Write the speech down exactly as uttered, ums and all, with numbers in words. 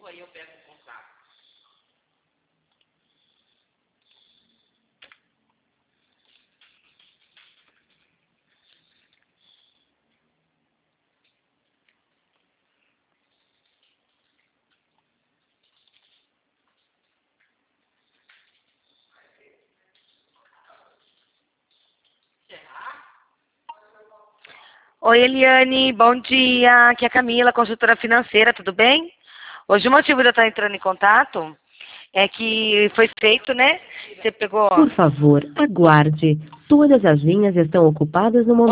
novo, aí eu pego o contrato. Oi, Eliane, bom dia. Aqui é a Camila, consultora financeira, tudo bem? Hoje o motivo de eu estar entrando em contato é que foi feito, né? Você pegou... Por favor, aguarde. Todas as linhas estão ocupadas no momento.